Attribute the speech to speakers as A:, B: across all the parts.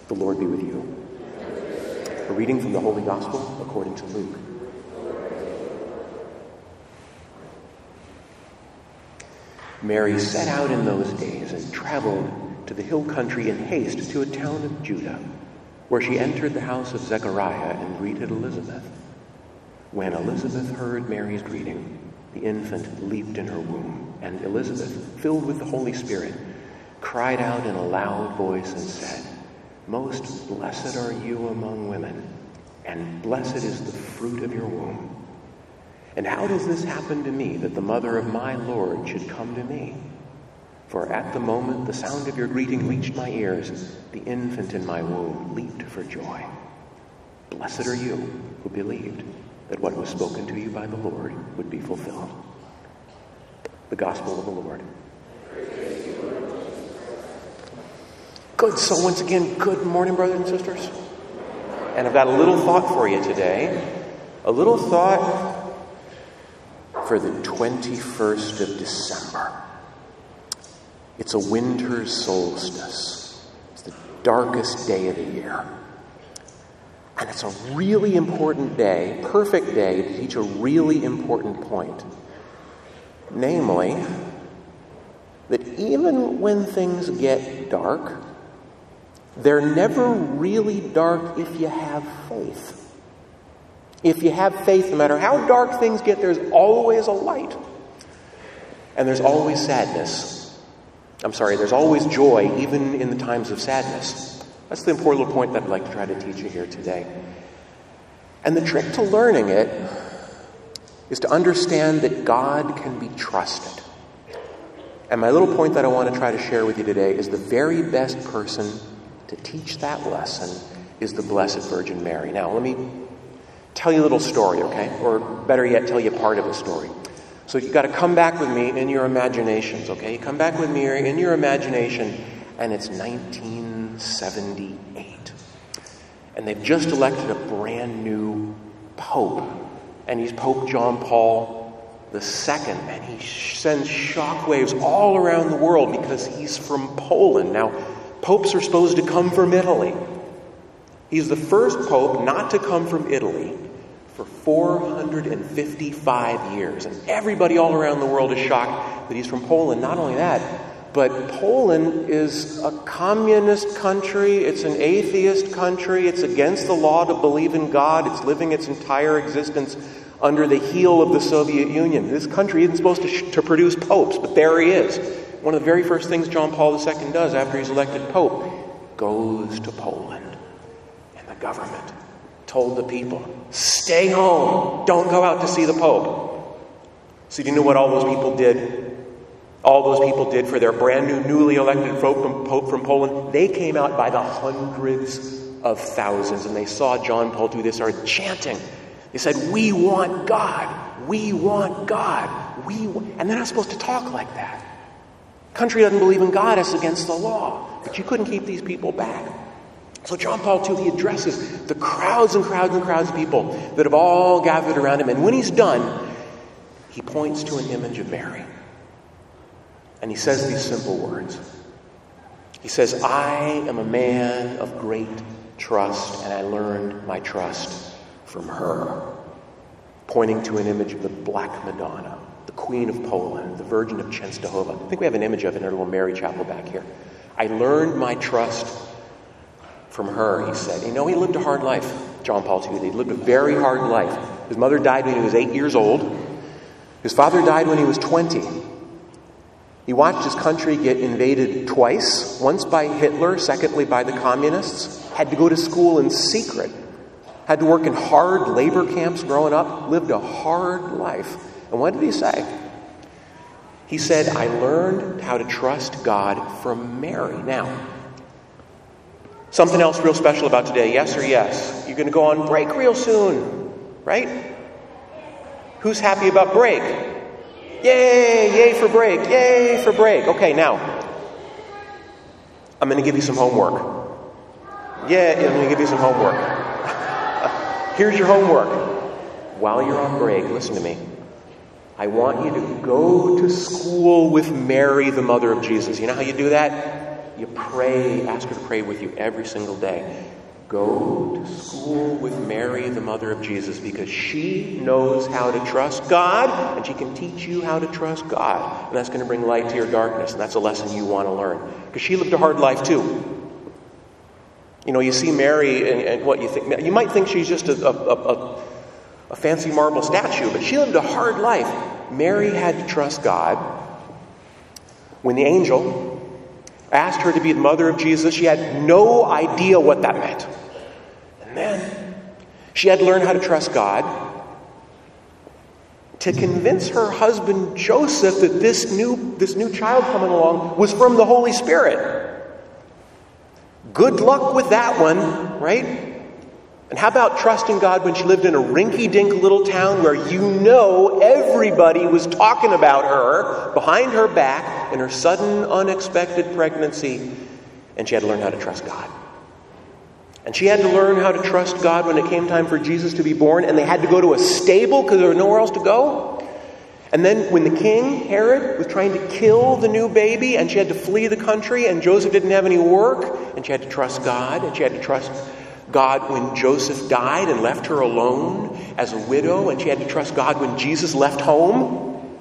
A: The Lord be with you. A reading from the Holy Gospel according to Luke. Mary set out in those days and traveled to the hill country in haste to a town of Judah, where she entered the house of Zechariah and greeted Elizabeth. When Elizabeth heard Mary's greeting, the infant leaped in her womb, and Elizabeth, filled with the Holy Spirit, cried out in a loud voice and said, "Most blessed are you among women, and blessed is the fruit of your womb. And how does this happen to me, that the mother of my Lord should come to me? For at the moment the sound of your greeting reached my ears, the infant in my womb leaped for joy. Blessed are you who believed that what was spoken to you by the Lord would be fulfilled." The Gospel of the Lord. Good. So once again, good morning, brothers and sisters. And I've got a little thought for you today. A little thought for the 21st of December. It's a winter solstice. It's the darkest day of the year. And it's a really important day, perfect day, to teach a really important point. Namely, that even when things get dark, they're never really dark if you have faith. If you have faith, no matter how dark things get, there's always a light. And there's always sadness. There's always joy, even in the times of sadness. That's the important little point that I'd like to try to teach you here today. And the trick to learning it is to understand that God can be trusted. And my little point that I want to try to share with you today is the very best person to teach that lesson is the Blessed Virgin Mary. Now, let me tell you a little story, okay? Or better yet, tell you part of a story. So you've got to come back with me in your imaginations, okay? You come back with me in your imagination, and it's 1978. And they've just elected a brand new pope. And he's Pope John Paul II. And he sends shockwaves all around the world because he's from Poland. Now, popes are supposed to come from Italy. He's the first pope not to come from Italy for 455 years. And everybody all around the world is shocked that he's from Poland. Not only that, but Poland is a communist country. It's an atheist country. It's against the law to believe in God. It's living its entire existence under the heel of the Soviet Union. This country isn't supposed to produce popes, but there he is. One of the very first things John Paul II does after he's elected pope, goes to Poland. And the government told the people, stay home, don't go out to see the pope. So do you know what all those people did? All those people did for their brand new, newly elected pope from Poland? They came out by the hundreds of thousands, and they saw John Paul II. They started chanting. They said, "We want God. We want God. And they're not supposed to talk like that. Country doesn't believe in God, it's against the law. But you couldn't keep these people back. So John Paul II, he addresses the crowds and crowds and crowds of people that have all gathered around him. And when he's done, he points to an image of Mary. And he says these simple words. He says, "I am a man of great trust, and I learned my trust from her." Pointing to an image of the Black Madonna, the Queen of Poland, the Virgin of Częstochowa. I think we have an image of it in our little Mary Chapel back here. I learned my trust from her, he said. You know, he lived a hard life, John Paul II. He lived a very hard life. His mother died when he was 8 years old. His father died when he was 20. He watched his country get invaded twice, once by Hitler, secondly by the communists. Had to go to school in secret. Had to work in hard labor camps growing up. Lived a hard life. And what did he say? He said, I learned how to trust God from Mary. Now, something else real special about today, yes or yes? You're going to go on break real soon, right? Who's happy about break? Yay! Yay for break! Yay for break! Okay, now, I'm going to give you some homework. Yeah, I'm going to give you some homework. Here's your homework. While you're on break, listen to me. I want you to go to school with Mary, the mother of Jesus. You know how you do that? you pray, ask her to pray with you every single day. Go to school with Mary, the mother of Jesus, because she knows how to trust God, and she can teach you how to trust God. And that's going to bring light to your darkness, and that's a lesson you want to learn. Because she lived a hard life too. You know, you see Mary, and what you think, you might think she's just a fancy marble statue, but she lived a hard life. Mary had to trust God. When the angel asked her to be the mother of Jesus, she had no idea what that meant. And then she had to learn how to trust God to convince her husband Joseph that this new child coming along was from the Holy Spirit. Good luck with that one, right? And how about trusting God when she lived in a rinky-dink little town where you know everybody was talking about her behind her back in her sudden, unexpected pregnancy, and she had to learn how to trust God. And she had to learn how to trust God when it came time for Jesus to be born, and they had to go to a stable because there was nowhere else to go. And then when the king, Herod, was trying to kill the new baby, and she had to flee the country, and Joseph didn't have any work, and she had to trust God, and she had to trust God when Joseph died and left her alone as a widow, and she had to trust God when Jesus left home,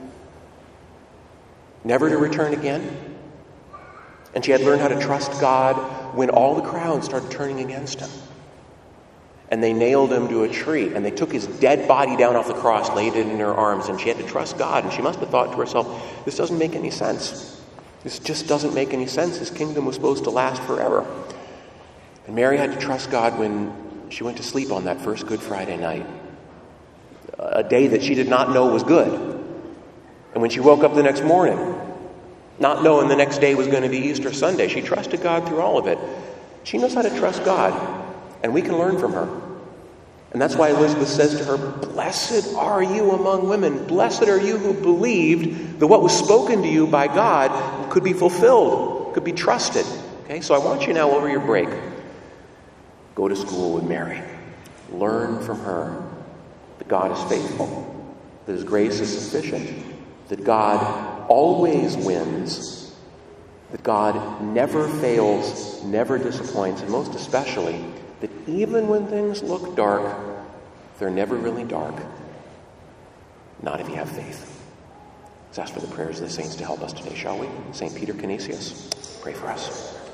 A: never to return again. And she had to learn how to trust God when all the crowd started turning against him. And they nailed him to a tree, and they took his dead body down off the cross, laid it in her arms, and she had to trust God. And she must have thought to herself, this doesn't make any sense. This just doesn't make any sense. His kingdom was supposed to last forever. And Mary had to trust God when she went to sleep on that first Good Friday night, a day that she did not know was good. And when she woke up the next morning, not knowing the next day was going to be Easter Sunday, she trusted God through all of it. She knows how to trust God, and we can learn from her. And that's why Elizabeth says to her, "Blessed are you among women. Blessed are you who believed that what was spoken to you by God could be fulfilled, could be trusted." Okay, so I want you now over your break. Go to school with Mary. Learn from her that God is faithful, that His grace is sufficient, that God always wins, that God never fails, never disappoints, and most especially, that even when things look dark, they're never really dark. Not if you have faith. Let's ask for the prayers of the saints to help us today, shall we? St. Peter Canisius, pray for us.